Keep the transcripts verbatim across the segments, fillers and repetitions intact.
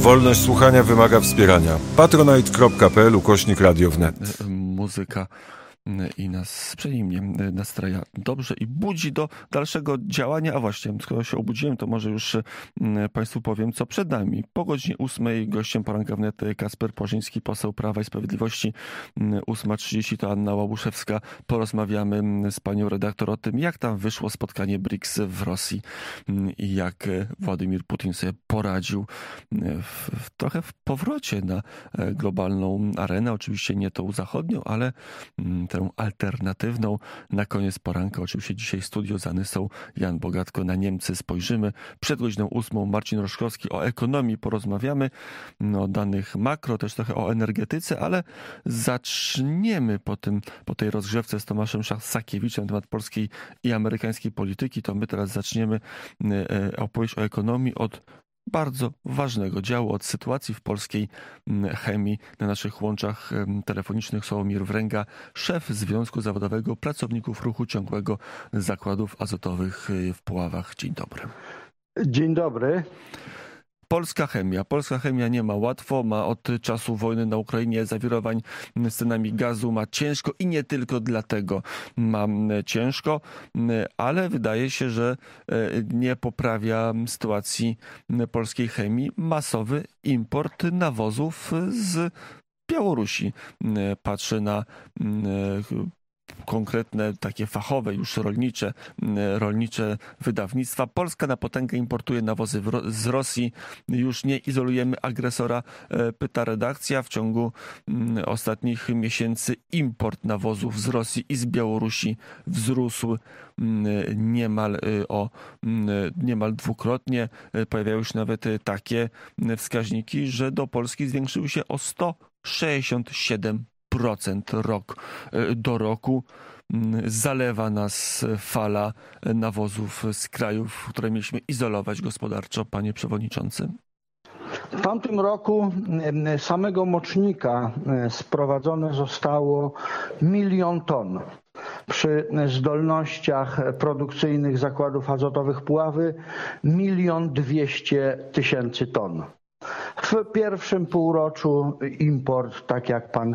Wolność słuchania wymaga wspierania. patronite kropka p l ukośnik radio wnet. Muzyka i nas przynajmniej nastraja dobrze i budzi do dalszego działania. A właśnie, skoro się obudziłem, to może już Państwu powiem, co przed nami. Po godzinie ósmej gościem poranka wnet Kacper Płażyński, poseł Prawa i Sprawiedliwości. ósma trzydzieści to Anna Łabuszewska. Porozmawiamy z panią redaktor o tym, jak tam wyszło spotkanie briks w Rosji i jak Władimir Putin sobie poradził w, w, trochę w powrocie na globalną arenę. Oczywiście nie tą zachodnią, ale tę alternatywną. Na koniec poranka oczywiście dzisiaj studio z Anysą, Jan Bogatko, na Niemcy spojrzymy. Przed godziną ósmą Marcin Roszkowski, o ekonomii porozmawiamy, o danych makro, też trochę o energetyce, ale zaczniemy po, tym, po tej rozgrzewce z Tomaszem Sakiewiczem na temat polskiej i amerykańskiej polityki. To my teraz zaczniemy opowieść o ekonomii od bardzo ważnego działu, od sytuacji w polskiej chemii. Na naszych łączach telefonicznych Sławomir Wręga, szef Związku Zawodowego Pracowników Ruchu Ciągłego Zakładów Azotowych w Puławach. Dzień dobry. Dzień dobry. Polska chemia. Polska chemia nie ma łatwo, ma od czasu wojny na Ukrainie zawirowań z cenami gazu, ma ciężko i nie tylko dlatego ma ciężko, ale wydaje się, że nie poprawia sytuacji polskiej chemii masowy import nawozów z Białorusi. Patrzę na konkretne, takie fachowe, już rolnicze, rolnicze wydawnictwa. Polska na potęgę importuje nawozy z Rosji. Już nie izolujemy agresora, pyta redakcja. W ciągu ostatnich miesięcy import nawozów z Rosji i z Białorusi wzrósł niemal o niemal dwukrotnie. Pojawiały się nawet takie wskaźniki, że do Polski zwiększyły się o sto sześćdziesiąt siedem procent rok do roku. Zalewa nas fala nawozów z krajów, które mieliśmy izolować gospodarczo, panie przewodniczący. W tamtym roku samego mocznika sprowadzone zostało milion ton. Przy zdolnościach produkcyjnych zakładów azotowych Puławy milion dwieście tysięcy ton. W pierwszym półroczu import, tak jak pan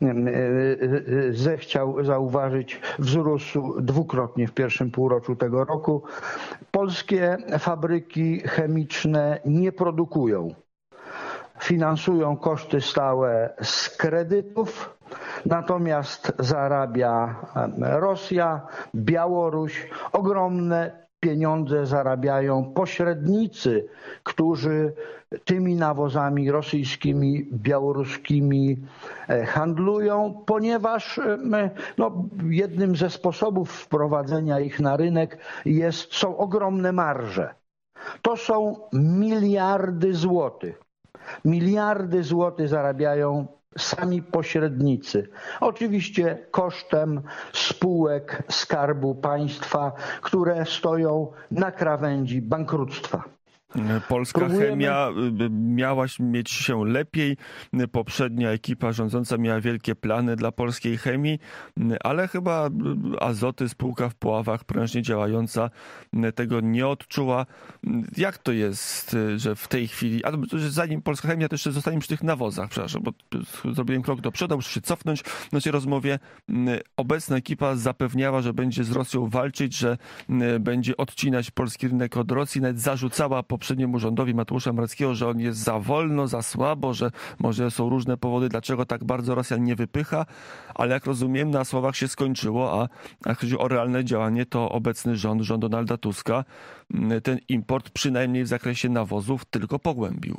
zechciał zauważyć, wzrósł dwukrotnie w pierwszym półroczu tego roku. Polskie fabryki chemiczne nie produkują. Finansują koszty stałe z kredytów, natomiast zarabia Rosja, Białoruś, ogromne pieniądze zarabiają pośrednicy, którzy tymi nawozami rosyjskimi, białoruskimi handlują, ponieważ no, jednym ze sposobów wprowadzenia ich na rynek jest, są ogromne marże. To są miliardy złotych. Miliardy złotych zarabiają sami pośrednicy. Oczywiście kosztem spółek Skarbu Państwa, które stoją na krawędzi bankructwa. Polska Próbujemy... chemia miała mieć się lepiej. Poprzednia ekipa rządząca miała wielkie plany dla polskiej chemii, ale chyba Azoty, spółka w Puławach, prężnie działająca, tego nie odczuła. Jak to jest, że w tej chwili, a zanim polska chemia, to jeszcze zostaniemy przy tych nawozach, przepraszam, bo zrobiłem krok do przodu, muszę się cofnąć w naszej rozmowie. Obecna ekipa zapewniała, że będzie z Rosją walczyć, że będzie odcinać polski rynek od Rosji, nawet zarzucała poprzednio poprzedniemu rządowi Mateusza Morawieckiego, że on jest za wolno, za słabo, że może są różne powody, dlaczego tak bardzo Rosjan nie wypycha, ale jak rozumiem, na słowach się skończyło, a jak chodzi o realne działanie, to obecny rząd, rząd Donalda Tuska, ten import przynajmniej w zakresie nawozów tylko pogłębił.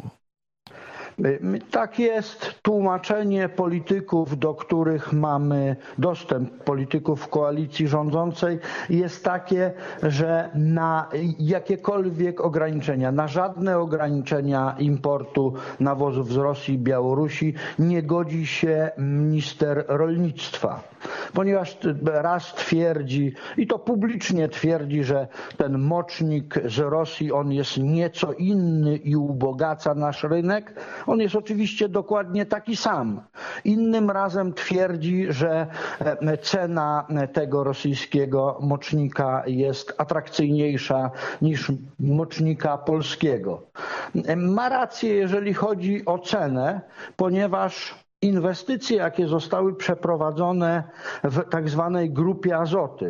Tak jest. Tłumaczenie polityków, do których mamy dostęp, polityków koalicji rządzącej, jest takie, że na jakiekolwiek ograniczenia, na żadne ograniczenia importu nawozów z Rosji i Białorusi nie godzi się minister rolnictwa. Ponieważ raz twierdzi, i to publicznie twierdzi, że ten mocznik z Rosji, on jest nieco inny i ubogaca nasz rynek, On jest oczywiście dokładnie taki sam. Innym razem twierdzi, że cena tego rosyjskiego mocznika jest atrakcyjniejsza niż mocznika polskiego. Ma rację, jeżeli chodzi o cenę, ponieważ inwestycje, jakie zostały przeprowadzone w tak zwanej grupie Azoty,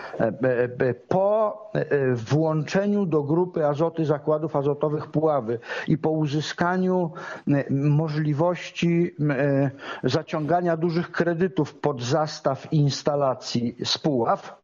po włączeniu do grupy Azoty zakładów azotowych Puławy i po uzyskaniu możliwości zaciągania dużych kredytów pod zastaw instalacji z Puław,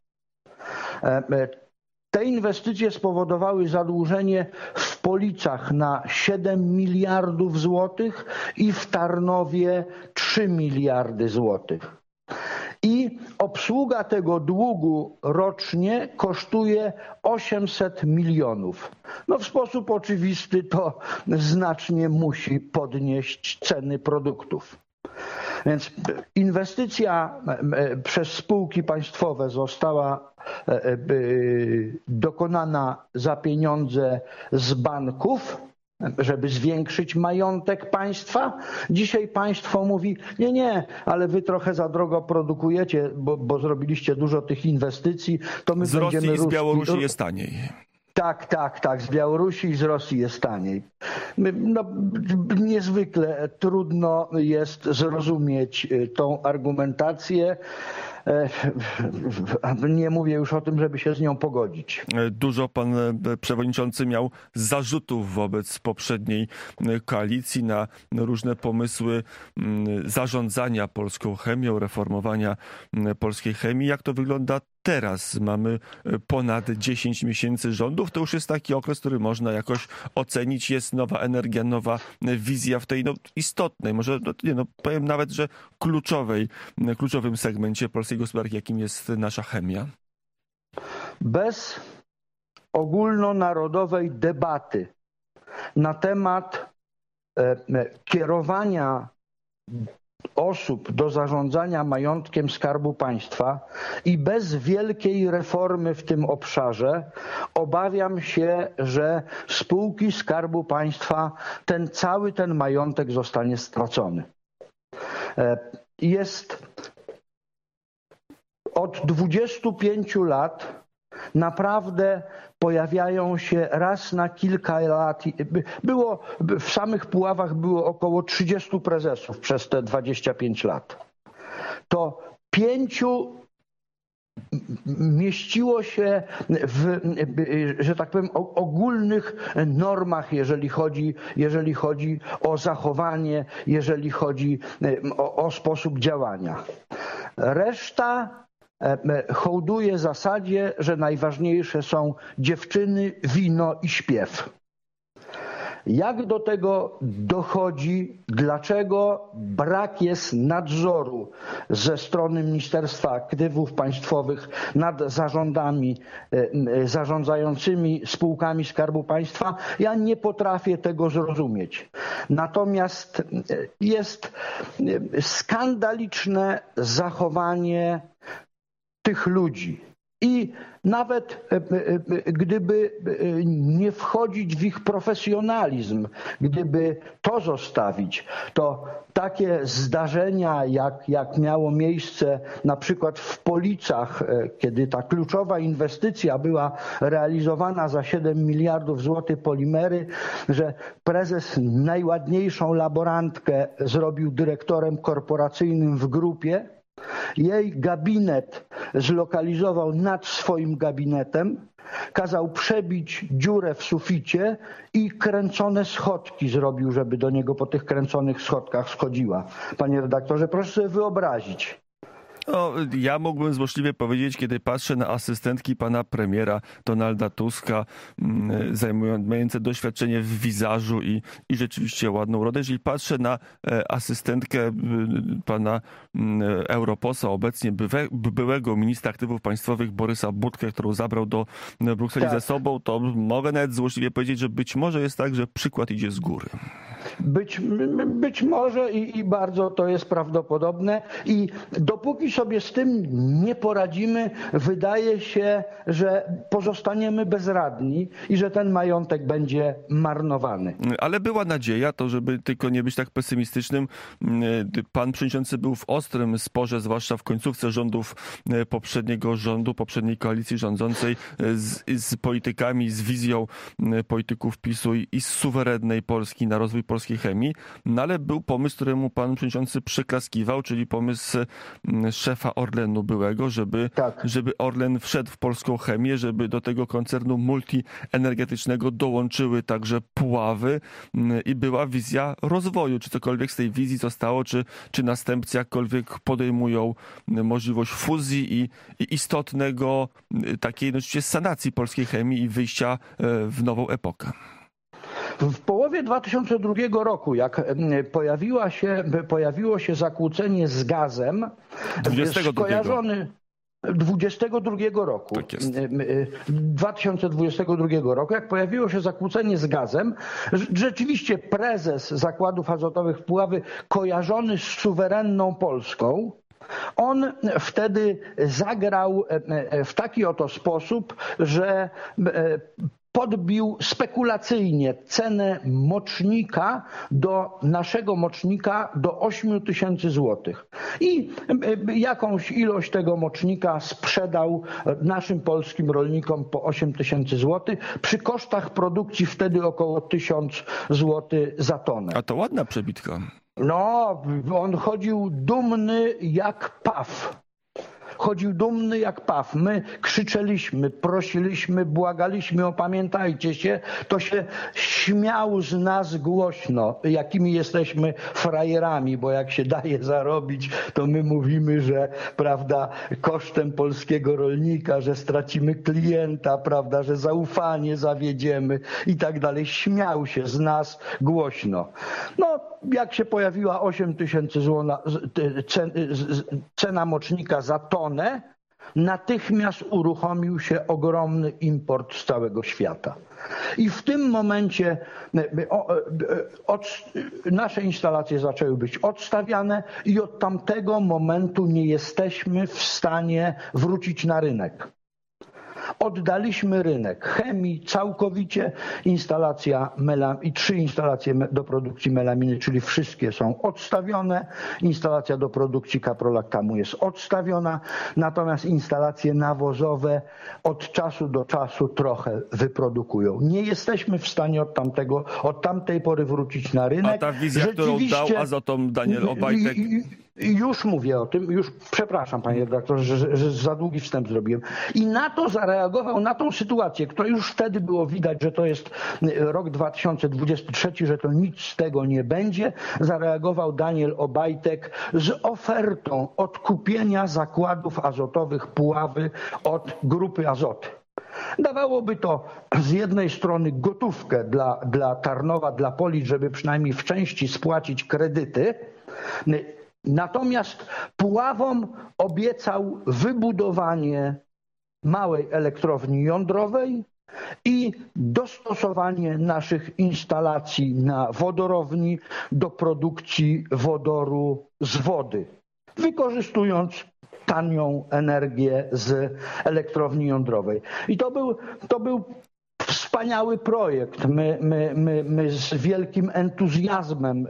te inwestycje spowodowały zadłużenie w Policach na siedem miliardów złotych i w Tarnowie trzy miliardy złotych. I obsługa tego długu rocznie kosztuje osiemset milionów. No w sposób oczywisty to znacznie musi podnieść ceny produktów. Więc inwestycja przez spółki państwowe została dokonana za pieniądze z banków, żeby zwiększyć majątek państwa. Dzisiaj państwo mówi, nie, nie, ale wy trochę za drogo produkujecie, bo, bo zrobiliście dużo tych inwestycji, to my z będziemy... Rosji i z Białorusi Ruski... jest taniej. Tak, tak, tak. Z Białorusi i z Rosji jest taniej. No, niezwykle trudno jest zrozumieć tą argumentację. Nie mówię już o tym, żeby się z nią pogodzić. Dużo pan przewodniczący miał zarzutów wobec poprzedniej koalicji na różne pomysły zarządzania polską chemią, reformowania polskiej chemii. Jak to wygląda teraz? Mamy ponad dziesięć miesięcy rządów. To już jest taki okres, który można jakoś ocenić. Jest nowa energia, nowa wizja w tej no, istotnej, może no, nie, no, powiem nawet, że kluczowej, kluczowym segmencie polskiej gospodarki, jakim jest nasza chemia. Bez ogólnonarodowej debaty na temat e, kierowania osób do zarządzania majątkiem Skarbu Państwa i bez wielkiej reformy w tym obszarze obawiam się, że spółki Skarbu Państwa, ten cały ten majątek zostanie stracony. Jest od dwudziestu pięciu lat naprawdę pojawiają się raz na kilka lat. Było, w samych Puławach było około trzydziestu prezesów przez te dwadzieścia pięć lat. To pięciu mieściło się w, że tak powiem, ogólnych normach, jeżeli chodzi, jeżeli chodzi o zachowanie, jeżeli chodzi o, o sposób działania. Reszta hołduje zasadzie, że najważniejsze są dziewczyny, wino i śpiew. Jak do tego dochodzi? Dlaczego brak jest nadzoru ze strony Ministerstwa Aktywów Państwowych nad zarządami zarządzającymi spółkami Skarbu Państwa? Ja nie potrafię tego zrozumieć. Natomiast jest skandaliczne zachowanie tych ludzi. I nawet gdyby nie wchodzić w ich profesjonalizm, gdyby to zostawić, to takie zdarzenia, jak, jak miało miejsce na przykład w Policach, kiedy ta kluczowa inwestycja była realizowana za siedem miliardów złotych polimery, że prezes najładniejszą laborantkę zrobił dyrektorem korporacyjnym w grupie, jej gabinet zlokalizował nad swoim gabinetem, kazał przebić dziurę w suficie i kręcone schodki zrobił, żeby do niego po tych kręconych schodkach schodziła. Panie redaktorze, proszę sobie wyobrazić. No, ja mógłbym złośliwie powiedzieć, kiedy patrzę na asystentki pana premiera Donalda Tuska, mające doświadczenie w wizażu i, i rzeczywiście ładną urodę. Jeżeli patrzę na asystentkę pana europosła, obecnie bywe, byłego ministra aktywów państwowych Borysa Budkę, którą zabrał do Brukseli tak. ze sobą, to mogę nawet złośliwie powiedzieć, że być może jest tak, że przykład idzie z góry. Być, być może i, i bardzo to jest prawdopodobne i dopóki sobie z tym nie poradzimy, wydaje się, że pozostaniemy bezradni i że ten majątek będzie marnowany. Ale była nadzieja, to żeby tylko nie być tak pesymistycznym. Pan przewodniczący był w ostrym sporze, zwłaszcza w końcówce rządów poprzedniego rządu, poprzedniej koalicji rządzącej z, z politykami, z wizją polityków PiSu i z suwerennej Polski na rozwój polskiej chemii. No ale był pomysł, któremu pan przewodniczący przyklaskiwał, czyli pomysł szefa Orlenu byłego, żeby, tak. żeby Orlen wszedł w polską chemię, żeby do tego koncernu multienergetycznego dołączyły także Puławy i była wizja rozwoju. Czy cokolwiek z tej wizji zostało, czy, czy następcy jakkolwiek podejmują możliwość fuzji i, i istotnego takiej no, sanacji polskiej chemii i wyjścia w nową epokę. W połowie dwa tysiące drugiego roku, jak pojawiła się, pojawiło się zakłócenie z gazem, skojarzony dwudziestego drugiego roku, tak jest. dwa tysiące dwudziestego drugiego roku, jak pojawiło się zakłócenie z gazem, rzeczywiście prezes zakładów azotowych Puławy, kojarzony z suwerenną Polską, on wtedy zagrał w taki oto sposób, że podbił spekulacyjnie cenę mocznika do naszego mocznika do ośmiu tysięcy złotych. I jakąś ilość tego mocznika sprzedał naszym polskim rolnikom po osiem tysięcy złotych przy kosztach produkcji wtedy około tysiąc złotych za tonę. A to ładna przebitka. No, on chodził dumny jak paw. Chodził dumny jak paw. My krzyczeliśmy, prosiliśmy, błagaliśmy, opamiętajcie się. To się śmiał z nas głośno, jakimi jesteśmy frajerami, bo jak się daje zarobić, to my mówimy, że prawda, kosztem polskiego rolnika, że stracimy klienta, prawda, że zaufanie zawiedziemy i tak dalej. Śmiał się z nas głośno. No, jak się pojawiła osiem tysięcy złotych cena mocznika za tonę, natychmiast uruchomił się ogromny import z całego świata. I w tym momencie od, nasze instalacje zaczęły być odstawiane i od tamtego momentu nie jesteśmy w stanie wrócić na rynek. Oddaliśmy rynek chemii całkowicie, instalacja melam i trzy instalacje do produkcji melaminy, czyli wszystkie są odstawione. Instalacja do produkcji kaprolaktamu jest odstawiona, natomiast instalacje nawozowe od czasu do czasu trochę wyprodukują. Nie jesteśmy w stanie od tamtego, od tamtej pory wrócić na rynek. A ta wizja, którą dał Azotom Daniel Obajtek... Już mówię o tym, już przepraszam panie redaktorze, że, że, że za długi wstęp zrobiłem. I na to zareagował, na tą sytuację, która już wtedy było widać, że to jest rok dwa tysiące dwudziesty trzeci, że to nic z tego nie będzie. Zareagował Daniel Obajtek z ofertą odkupienia zakładów azotowych Puławy od Grupy Azoty. Dawałoby to z jednej strony gotówkę dla, dla Tarnowa, dla Polic, żeby przynajmniej w części spłacić kredyty. Natomiast Puławom obiecał wybudowanie małej elektrowni jądrowej i dostosowanie naszych instalacji na wodorowni do produkcji wodoru z wody, wykorzystując tanią energię z elektrowni jądrowej. I to był, to był wspaniały projekt. My, my, my, my z wielkim entuzjazmem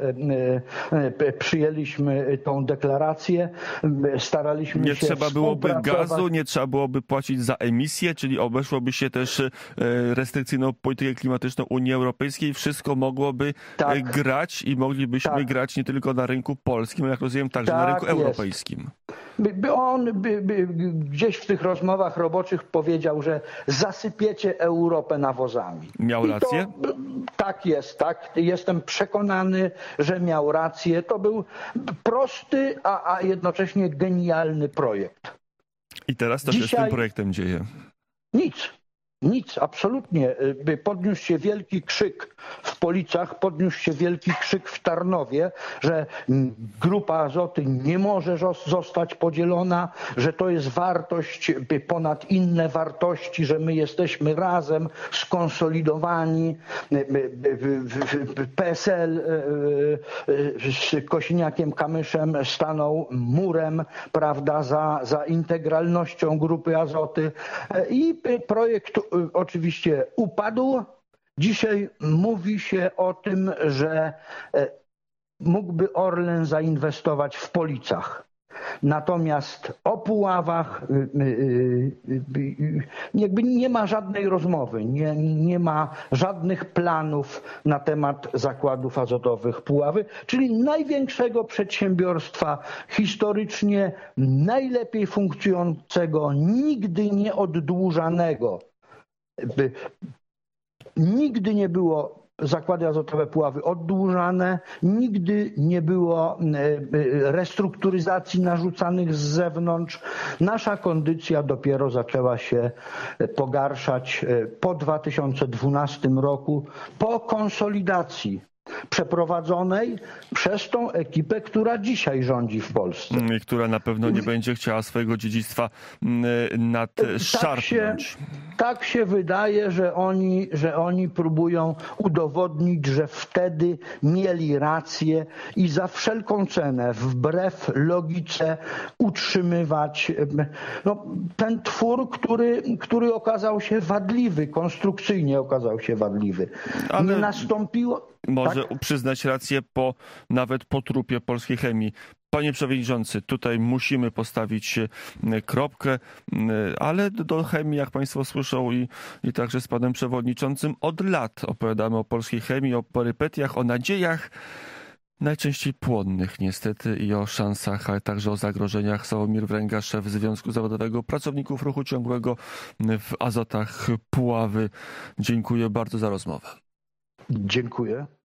przyjęliśmy tą deklarację. Staraliśmy nie się Nie trzeba byłoby gazu, nie trzeba byłoby płacić za emisję, czyli obeszłoby się też restrykcyjną politykę klimatyczną Unii Europejskiej. Wszystko mogłoby tak grać i moglibyśmy tak. grać nie tylko na rynku polskim, ale jak rozumiem także tak na rynku jest. europejskim. By, by on by, by, gdzieś w tych rozmowach roboczych powiedział, że zasypiecie Europę nawozami. Miał rację? To, tak jest, tak. Jestem przekonany, że miał rację. To był prosty, a, a jednocześnie genialny projekt. I teraz co Dzisiaj... się z tym projektem dzieje? Nic. Nic, absolutnie. Podniósł się wielki krzyk w Policach, podniósł się wielki krzyk w Tarnowie, że Grupa Azoty nie może zostać podzielona, że to jest wartość ponad inne wartości, że my jesteśmy razem, skonsolidowani. P S L z Kosiniakiem-Kamyszem stanął murem, prawda, za, za integralnością Grupy Azoty i projekt oczywiście upadł. Dzisiaj mówi się o tym, że mógłby Orlen zainwestować w Policach. Natomiast o Puławach jakby nie ma żadnej rozmowy, nie, nie ma żadnych planów na temat zakładów azotowych Puławy, czyli największego przedsiębiorstwa historycznie, najlepiej funkcjonującego, nigdy nie oddłużanego. Nigdy nie było zakłady azotowe Puławy oddłużane, nigdy nie było restrukturyzacji narzucanych z zewnątrz. Nasza kondycja dopiero zaczęła się pogarszać po dwa tysiące dwunastym roku, po konsolidacji przeprowadzonej przez tą ekipę, która dzisiaj rządzi w Polsce. I która na pewno nie będzie chciała swojego dziedzictwa nadszarpnąć. Tak się, tak się wydaje, że oni, że oni próbują udowodnić, że wtedy mieli rację i za wszelką cenę, wbrew logice, utrzymywać no, ten twór, który, który okazał się wadliwy, konstrukcyjnie okazał się wadliwy. Ale... Nie nastąpiło... Może tak? przyznać rację po, nawet po trupie polskiej chemii. Panie przewodniczący, tutaj musimy postawić kropkę, ale do chemii, jak państwo słyszą i, i także z panem przewodniczącym, od lat opowiadamy o polskiej chemii, o perypetiach, o nadziejach, najczęściej płonnych niestety i o szansach, ale także o zagrożeniach. Sławomir Wręga, szef Związku Zawodowego Pracowników Ruchu Ciągłego w Azotach Puławy. Dziękuję bardzo za rozmowę. Dziękuję.